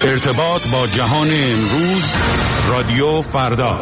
ارتباط با جهان امروز، رادیو فردا.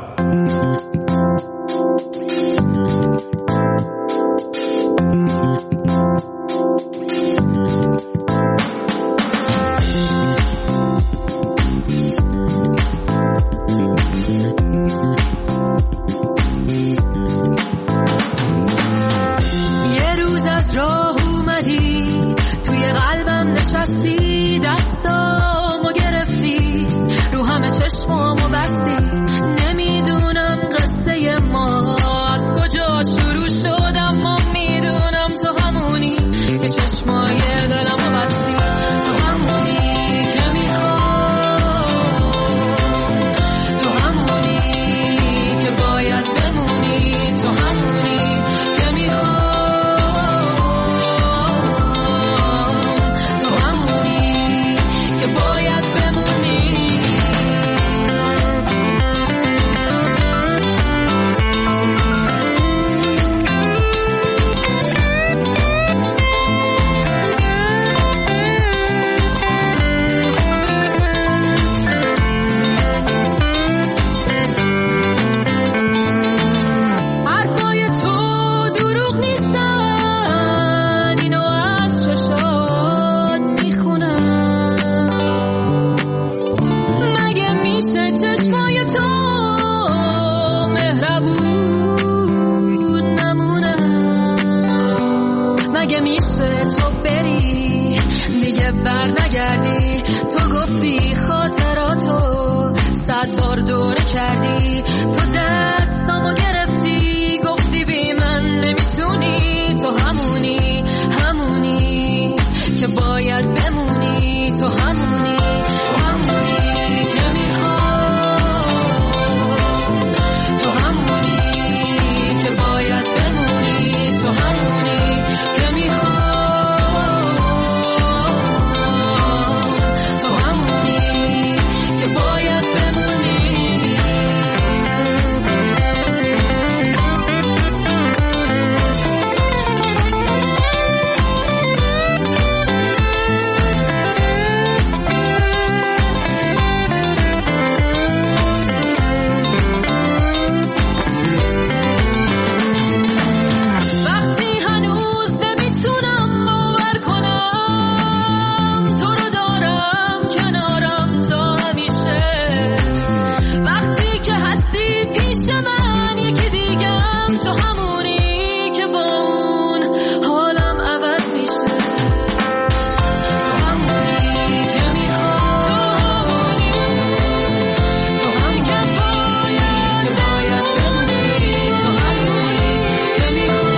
یه روز از راه اومدی، توی قلبم نشستی، دستامو گرفتی، رو همه چشمامو بستی. نمیدونم قصه ما از کجا شروع شد، اما میدونم تو همونی که چشمای دلمو بستی. تو همونی که میخوام، تو همونی که باید بمونی، تو همونی که میخوام، تو همونی که باید بمونی. حرفای تو دروغ نیستن، اینو از چشات میخونم. مگه میشه چشمای تو مهربون نمونن؟ مگه میشه تو بری دیگه بر نگردی؟ تو گفتی خاطراتو 100 بار دوره کردی، تو دستامو گرفتی، گفتی بی من نمیتونی. تو همونی، همونی که باید بمونی، تو همونی، تو همونی که میخوام، تو همونی که باید بمونی، تو همونی که میخوام، تو همونی که باید بمونی. وقتی هنوز نمیتونم باور کنم تو رو دارم کنارم تا همیشه، وقتی که هستی پیش من یکی دیگم، تو همونی که با اون حالم عوض میشه. تو همونی که میخوام، تو همونی که باید بمونی، تو همونی که میخوام،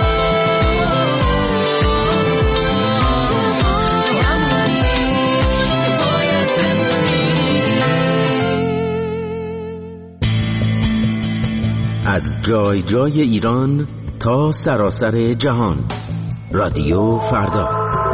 تو همونی که باید بمونی. از جای جای ایران تا سراسر جهان، رادیو فردا.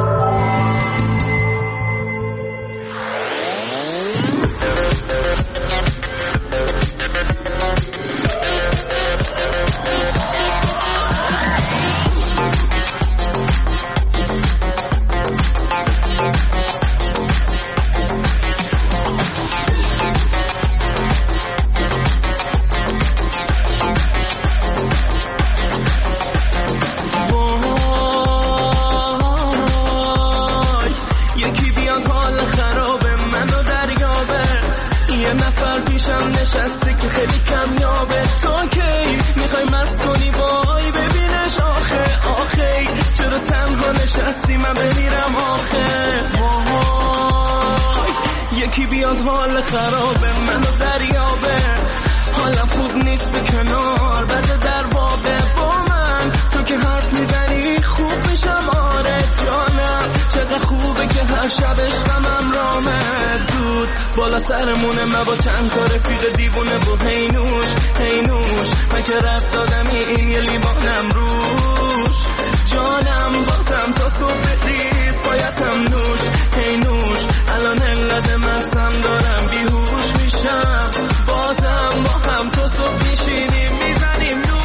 یکی بیاد حال خرابه منو دریابه، یه نفر پیشم نشسته که خیلی کمیابه. تو کی میخوای مست کنی وای ببینش آخه آخه، چرا تنها نشستی من بمیرم آخه وای. یکی بیاد حال خرابه منو دریابه، حالم خوب نیست به کنار بده در وابه با من. تو که حرف میزنی خوب میشم آره جانم، چقدر خوبه که هر شبش غمم رامه دود بالا سرمونه. من با چند تا رفیق دیوونه و هینوش هینوش، من که رفت دادمی این یه لیوانم روش جانم. بازم تا صبح ریز بایدم نوش هینوش، الان انقدر مستم دارم بیهوش میشم. بازم با هم تا صبح میشینیم میزنیم نوش.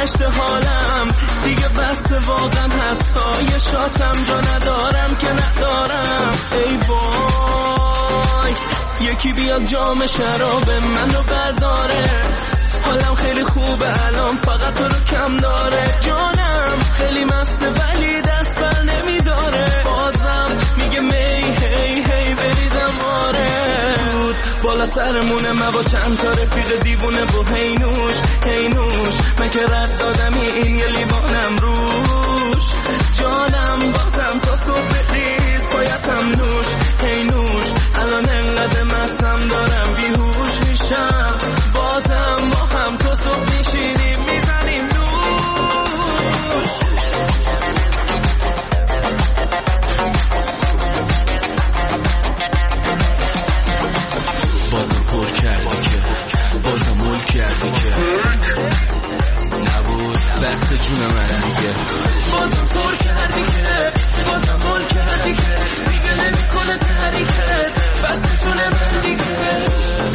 گذشته حالم دیگه بسته واقعا، حتی یه شاتم جا ندارم که ندارم. ای وای یکی بیاد جام شراب منو برداره، حالم خیلی خوبه الان فقط تو رو کم داره. جانم خیلی مسته ولی دست بر نمیداره، بازم میگه می هی هی بریدم. آره بود بالا سرمونه من با چند تا رفیق دیوونه و هی نوش هی نوش، من که رد دادم این یه لیوانم روش. جانم بازم تا صبح ریز پایتم نوش هی نوش، الان انقدر مستم دارم بیهوش میشم. بازم با هم تو صبح میشینیم میزنیم نوش. بازم پر کردی که بازم مول کردی که نبود بسته جون من دیگه. بازم پر کردی که بازم مول کردی که دیگه نمیکنه تحریکت، بسته جون من دیگه.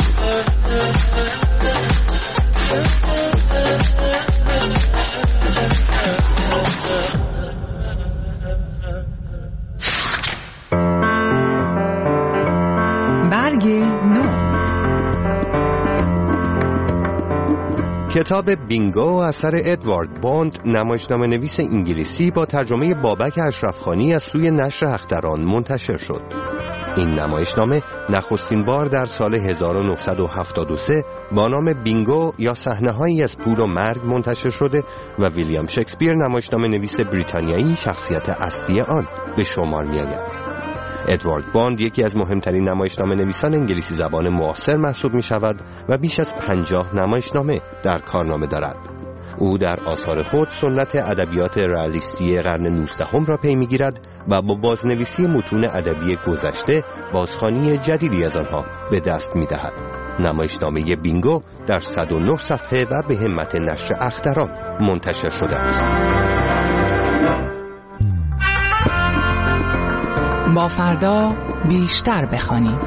برگ نو. کتاب بینگو اثر ادوارد باند، نمایشنامه نویس انگلیسی با ترجمه بابک اشرفخانی از سوی نشر اختران منتشر شد. این نمایشنامه نخستین بار در سال 1973 با نام بینگو یا صحنه‌هایی از پول و مرگ منتشر شده و ویلیام شکسپیر نمایشنامه نویس بریتانیایی شخصیت اصلی آن به شمار می‌آید. ادوارد باند یکی از مهمترین نمایشنامه نویسان انگلیسی زبان معاصر محسوب می شود و بیش از 50 نمایشنامه در کارنامه دارد. او در آثار خود سنت ادبیات رئالیستی قرن 19 را پی می‌گیرد و با بازنویسی متون ادبی گذشته بازخوانی جدیدی از آنها به دست می‌دهد. نمایشنامه بینگو در 109 صفحه و به همت نشر اختران منتشر شده است. با فردا بیشتر بخوانیم.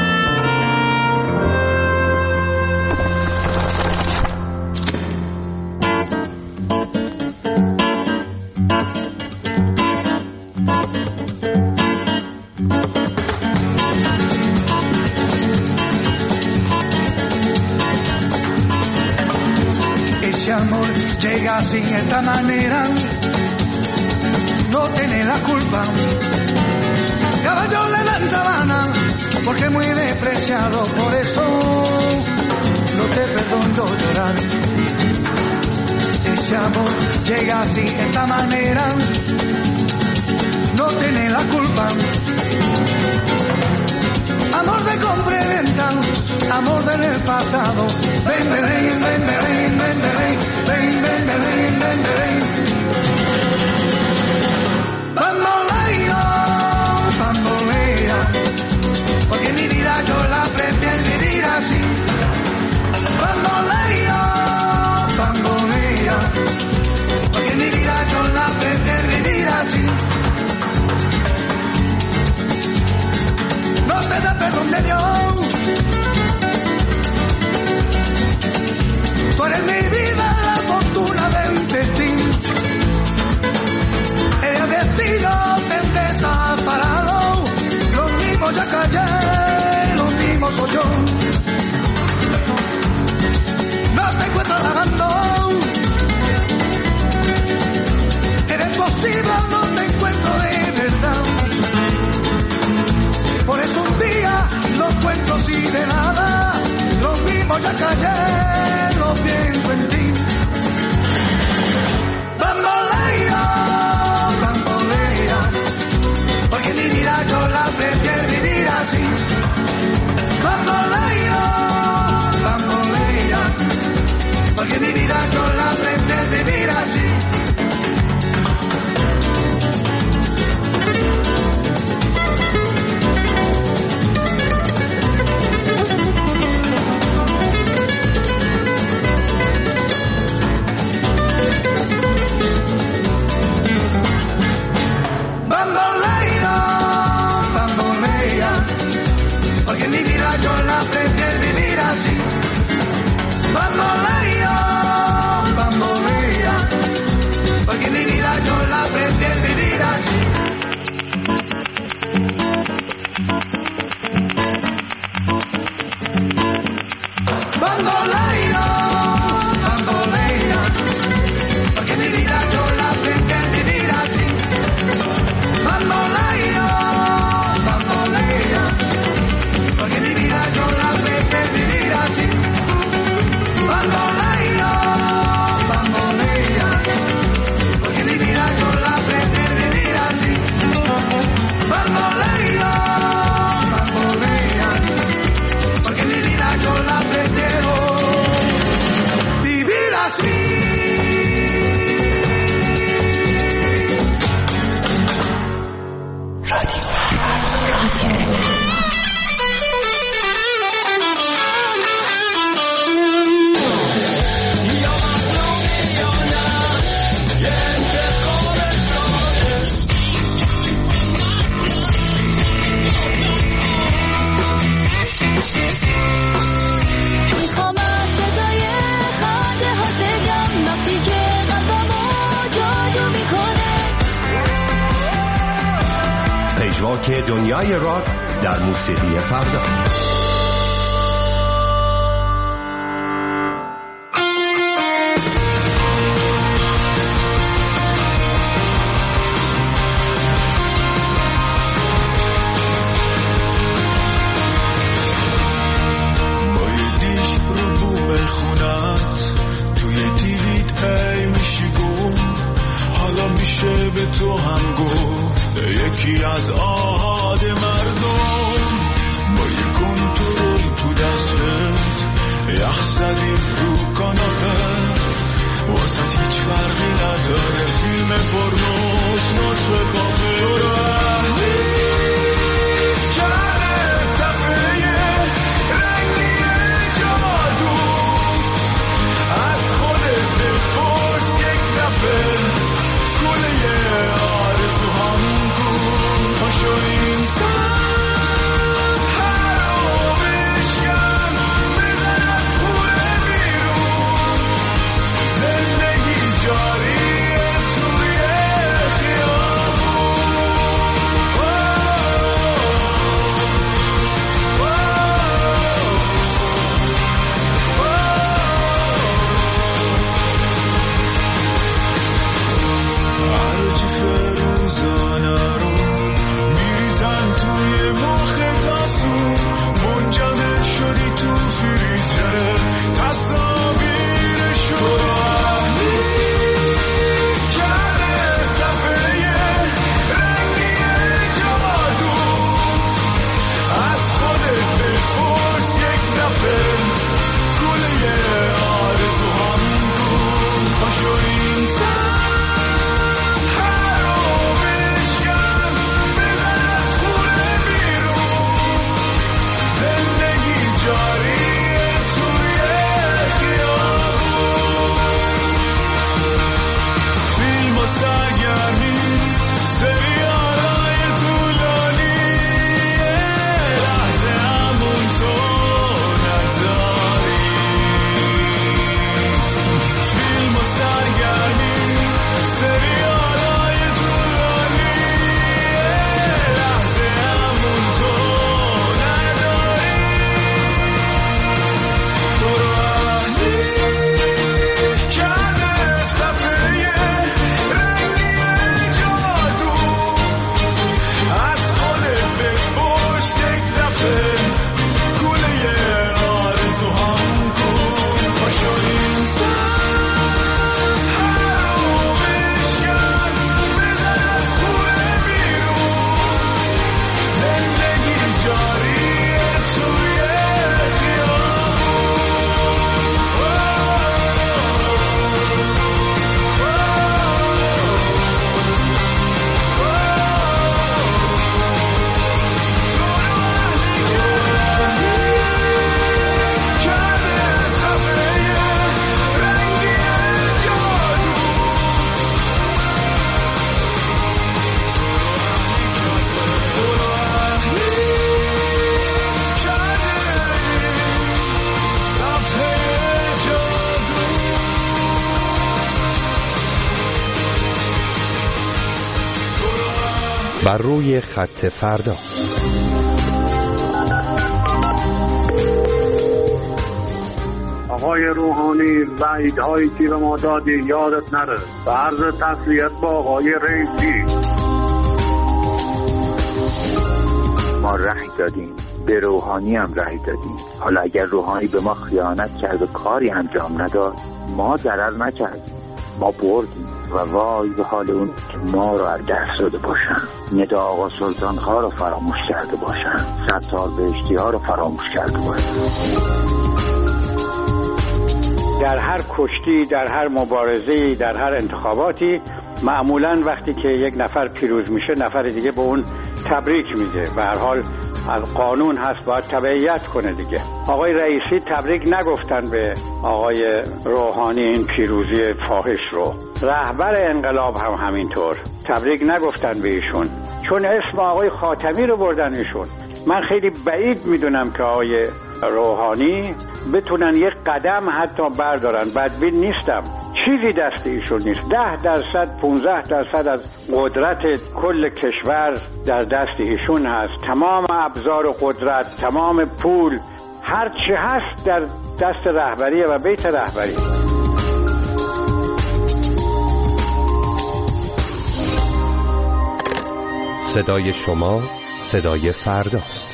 Ese amor llega sin esta manera, no tiene la culpa. Caballo le dan sabana, porque muy despreciado, por eso no te perdono llorar. Ese amor llega así, esta manera, no tiene la culpa. Amor de compra y venta, amor del pasado. Ven, ven, ven, ven, ven, ven, ven, ven, ven, ven, ven, ven. Bambolea, porque mi vida yo la pretendo vivir así. Bambolea, bambolea, porque mi vida yo la pretendo vivir así. No te da perdón de Dios, tú eres mi vida, la fortuna del destino. El destino te desaparado, lo mismo ya callé, lo mismo soy yo. No te encuentro trabajando, eres posible, no te encuentro de verdad. Por eso un día no cuento así de nada, lo mismo ya callé, lo pienso en پژواک دنیای راک در موسیقی فردا. یکی از آهاد مردم با یک کنترل تو دستت، یخ زدی رو کاناپه، واسه هیچ فرقی نداره فیلم پرنوز نطفه کافه و رهنی کرده صفحه رنگی جادو. از خودت بپرس یک دفعه کله آرزو هم پاشو انسان حرامش کن، بزن از خونه بیرون، زندگی جاریه توی خیابون. هرچی فروزانه رو میریزن توی مخ تاسون، منجمد شدی تو فریزر تصاویرشو رهنی کرده صفحه رنگی جادو. از خودت بپرس یک دفعه کله آرزو هم کن، پاشو انسان بر روی خط فردا. آقای روحانی وعیدهایی که به ما دادی یادت نره. به عرض تسلیت با آقای رئیسی. ما رأی دادیم، به روحانی هم رأی دادیم. حالا اگر روحانی به ما خیانت کرد و کاری انجام نداد، ما ضرر نکردیم، ما بردیم. و وای به حال اون که ما رو از دست داده باشن، ندا آقا سلطان ها رو فراموش کرده باشن، ستار بهشتی ها رو فراموش کرده باشن. در هر کشتی، در هر مبارزه‌ای، در هر انتخاباتی، معمولاً وقتی که یک نفر پیروز میشه نفر دیگه به اون تبریک میگه. به هر حال قانون هست، باید تبعیت کنه دیگه. آقای رئیسی تبریک نگفتن به آقای روحانی این پیروزی فاحش رو. رهبر انقلاب هم همینطور تبریک نگفتن به ایشون، چون اسم آقای خاتمی رو بردن ایشون. من خیلی بعید میدونم که آقای روحانی بتونن یک قدم حتی بردارن. بدبین نیستم، چیزی دست ایشون نیست. 10%، 15% از قدرت کل کشور در دست ایشون هست. تمام ابزار و قدرت، تمام پول، هر چی هست در دست رهبری و بیت رهبری. صدای شما صدای فرداست.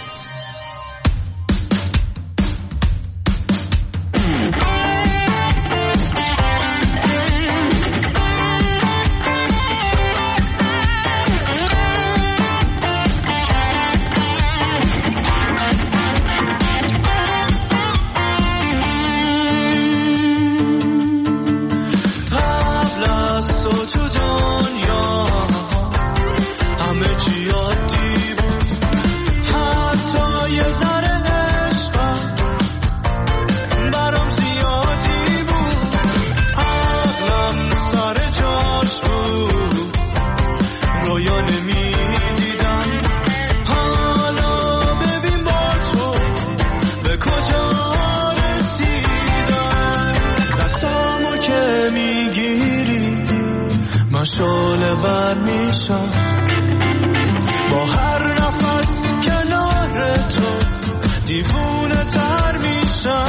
شعله ور میشم با هر نفس کنار تو، دیوونه تر میشم.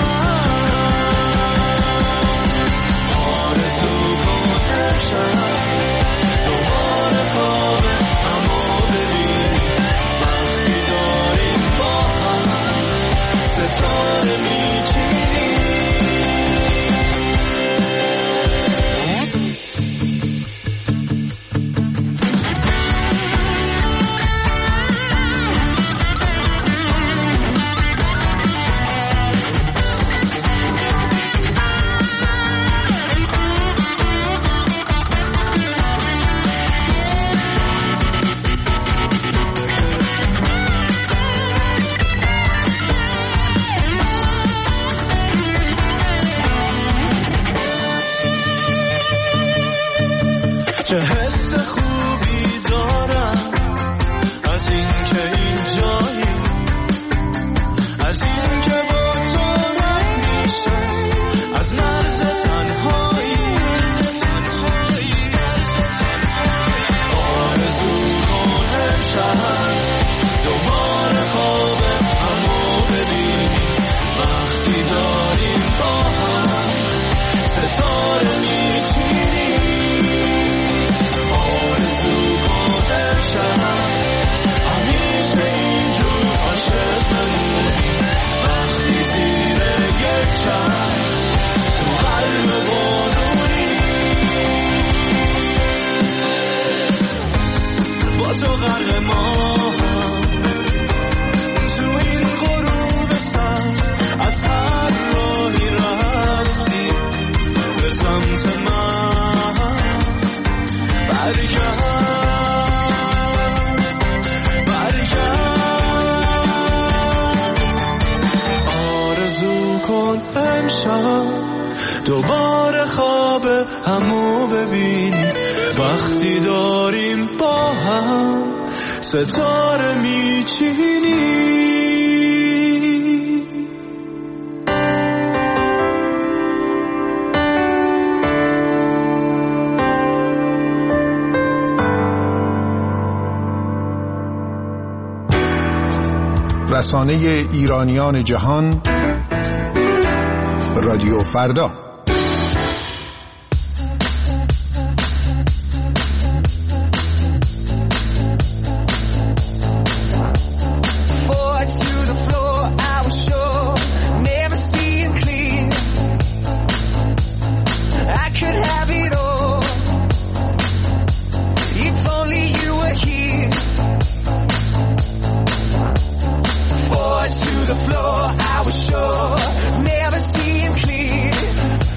آرزو کن امشب دوباره خواب همو ببین، وقتی داریم با هم ستاره میچینیم. چه حس خوبی دارم از این که اینجایی، از این که با تو رد میشه از مرز تنهایی. آرزو کن امشب دوباره خواب همو ببینیم، وقتی داریم با هم ستاره میچینیم. همیشه اینجور عاشق بمونی، وقتی زیر یک چشم تو قلب بارونی، با تو غرق ما تو این غروب سر، از هر راهی رفتی به سمت من برگرد. دوباره خواب همو ببینیم، وقتی داریم با هم ستاره میچینیم. رسانه ایرانیان جهان، رادیو فردا. To the floor, I was sure, never seeing clear.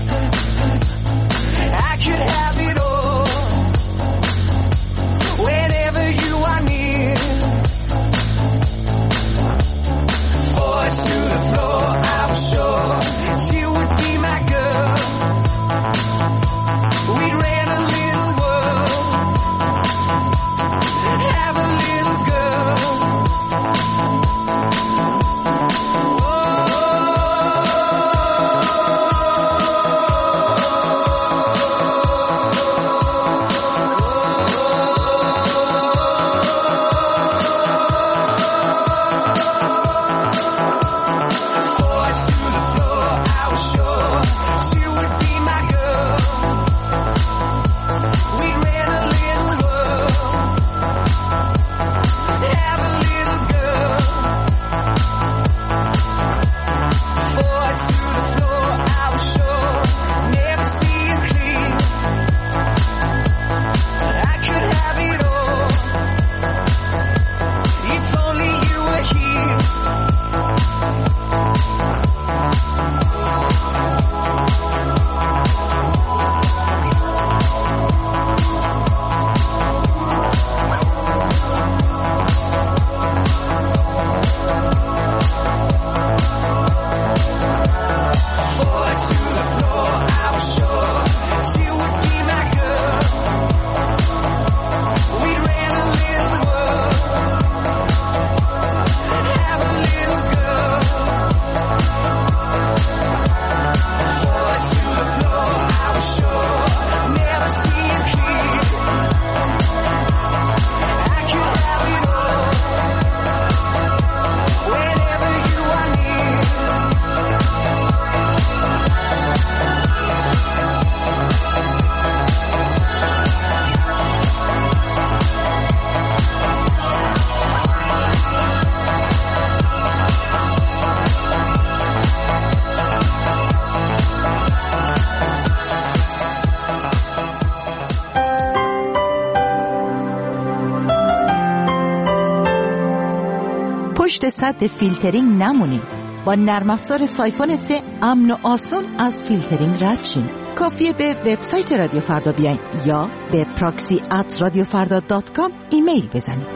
پشت سد فیلترینگ نمونین. با نرم افزار سایفون 3 امن و آسون از فیلترینگ رد شین. کافیه به وبسایت رادیو فردا بیاین یا به proxy@radiofarda.com ایمیل بزنید.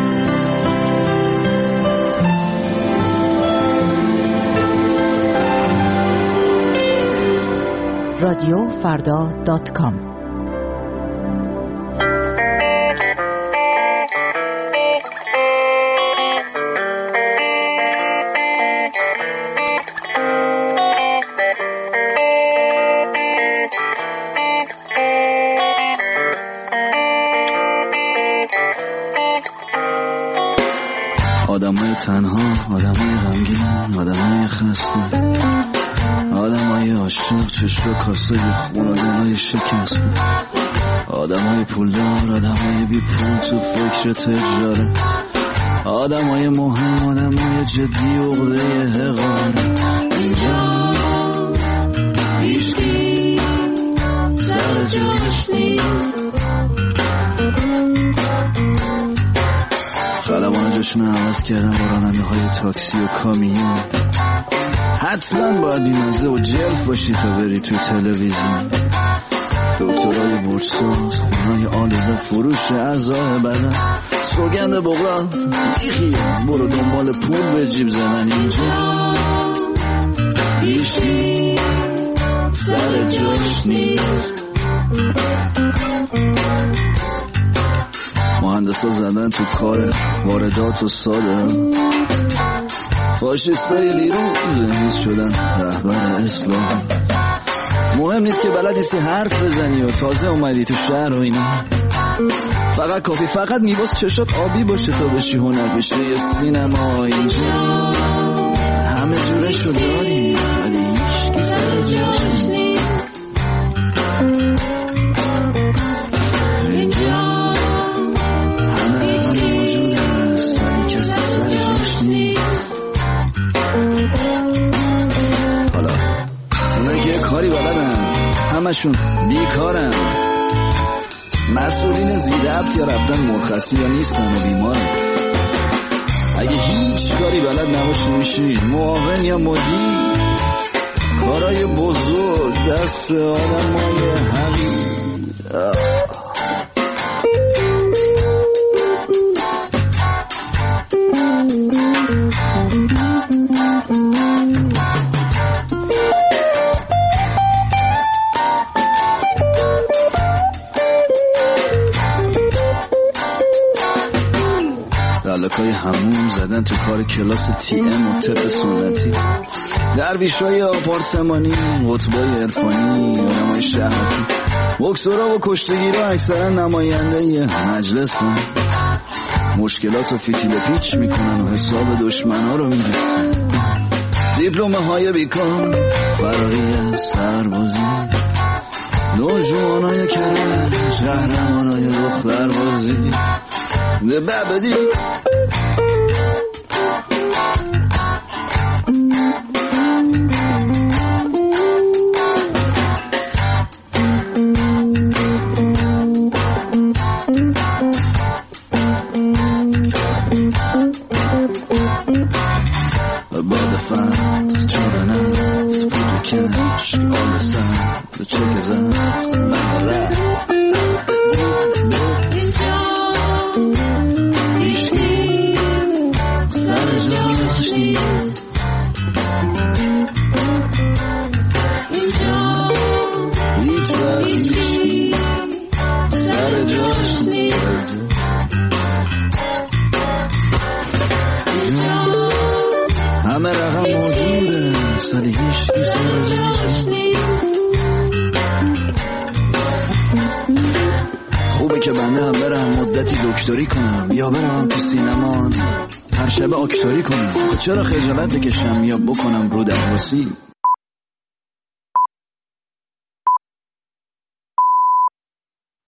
radiofarda.com. آدمای تنها، آدمای غمگین، آدمای خسته، آدمای عاشق، چشم کاسه خون و دلای شکسته، آدمای پولدار، آدمای بی پول تو فکر تجاره، آدمای مهم، آدمای جدی و عقده حقاره. اینجا هیچکی سر جاش نیست، خلبان جاشون عوض کردن با راننده های تاکسی و کامیون. حتما باید بیمزه و جلف باشی تا بری توی تلویزیون. دکترای بورساز، خونهای آلوده، فروش اعضای بدن، سوگند بغرات بیخیه، برو دنبال پول به جیب زدن. اینجا هیچکی سر جاش نیست، مهندسا زدن تو کار واردات و صادرات، فاشیستای دیروز شدن رهبر اسلام. مهم نیست که بلد نیستی حرف بزنی و تازه اومدی تو شهر و اینا، فقط کافی فقط میباز چشات آبی باشه تا بشی هنر بشه یه سینما. اینجا همه جورشو داری ولی هیچکی سر جاش نیست. اینجا همه موجود هست ولی کسی سر جاش نیست. حالا اونایی که کاری بلدن همشون بیکارن، مسئولین زیربط یا رفتن مرخصی یا نیستن و بیمارن. اگه هیچ کاری بلد نباشی میشی معاون یا مدیر. کارای بزرگ دست آدمای حقیر. دلکای هموم زدن تو کار کلاس تی ام و طب سنتی، درویشای آپارتمانی، قطبای عرفانی، آدمای شهرتی، بکسورا و کشتگیرا اکثرا نماینده یه مجلسن. مشکلات و فتیل پیچ میکنن و حساب دشمنا رو میرسن. دیپلمه های بیکار، فراری از سربازی، نوجوانای کرج، قهرمانای دختربازی. ده بابدی همه رقم موجوده سالی هیچ خوبه که بنده هم برم مدتی دکتری کنم یا برم تو سینما هر شب اکتوری کنم. چرا خجالت بکشم یا بکنم رو درواسی؟